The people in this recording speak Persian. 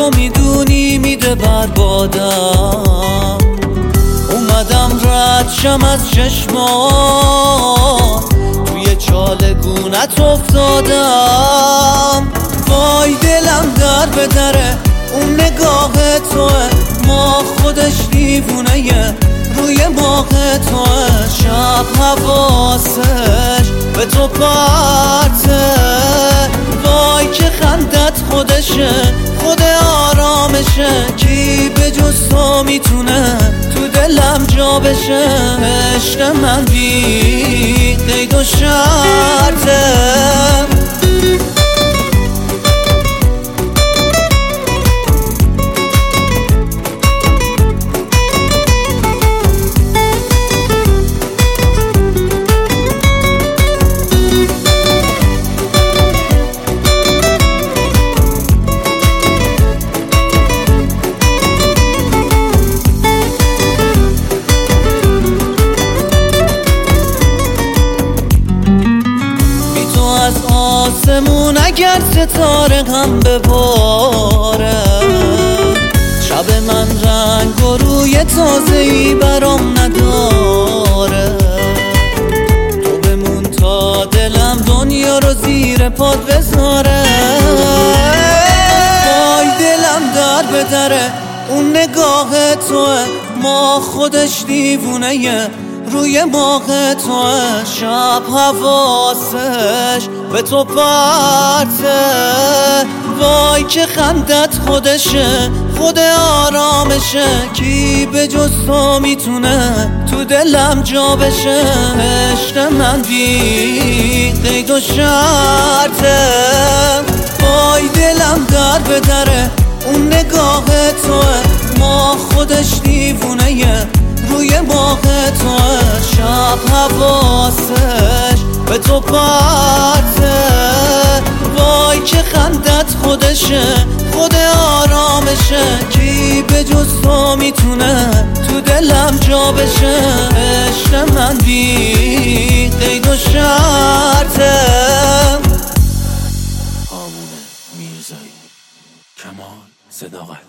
تو میدونی میده بربادم. اومدم رد شم از چشمات، توی چاله گونت افتادم. وای دلم در به دره اون نگاه توه، ما خودش دیوونه روی ماه توه. شب حواسش به تو پرته، وای که خندت خودشه خود آرامشه. کی به جز تو میتونه تو دلم جا بشه؟ عشق من بی قید و شرطه. از آسمون اگر ستاره هم بباره، شب من رنگ و روی تازه‌ای برام نداره. تو بمون تا دلم دنیا رو زیر پات بذاره. وای دلم در به دره اون نگاه توه، ما خودش دیوونه روی ماه توه. شب حواسش به تو پرته، وای که خندت خودشه خود آرامشه. کی به جز تو میتونه تو دلم جا بشه؟ عشق من بی قید و شرطه. وای دلم در به دره اون نگاه توه، ما خودش دیوونه روی ماه توه. شب حواسش به تو پرته، وای که خندت خودشه خود آرامشه. کی به جز تو میتونه تو دلم جا بشه؟ عشق من بی قید و شرطه. هامون میرزایی، کمال صداقت.